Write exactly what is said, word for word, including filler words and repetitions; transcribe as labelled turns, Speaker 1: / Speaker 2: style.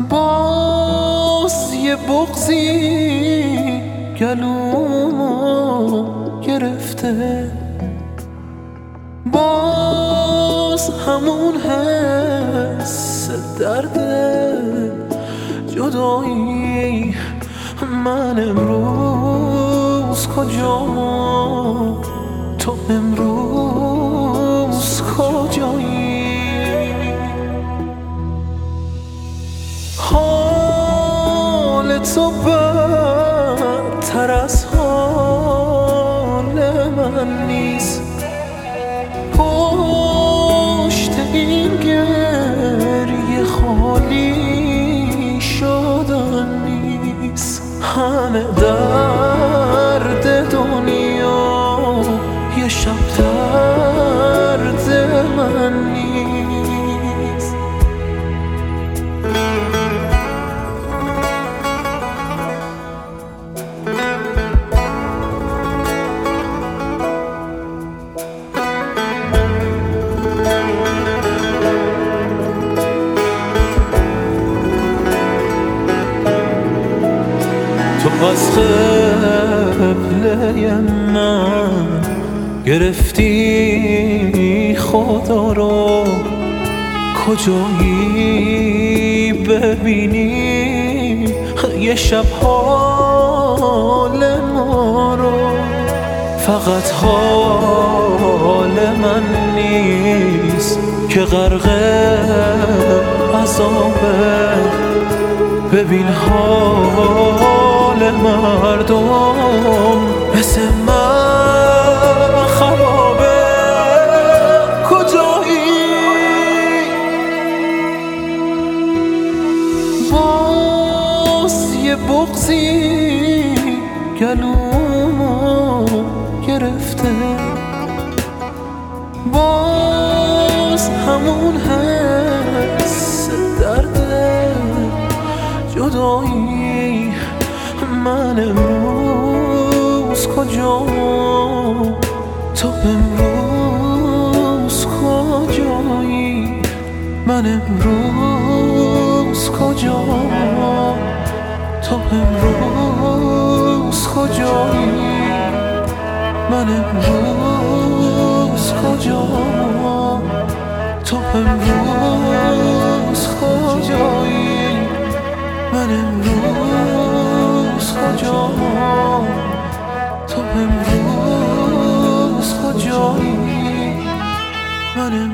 Speaker 1: باز یه بغضی گلومو گرفته، باز همون حس درد جدایی. من امروز کجام، تو امروز کجایی؟ حال تو بدتر از حال من نیست، پشت این گریه خالی شدن نیست. همه درد دنیا یه شب درد من نیست. تو از قبله من گرفتی خدا رو، کجایی ببینی یه شب حال ما رو؟ فقط حال من نیست که غرق عذابه، ببین حال مردم مثل من خرابه. کجایی؟ باز یه بغضی گلومو گرفته، باز همون حس درد جدایی. من امروز کجام، تو امروز کجایی؟ من امروز کجام، تو امروز کجایی؟ من امروز کجام، تو امروز کجایی؟ من امروز کجام، تو امروز کجایی؟ من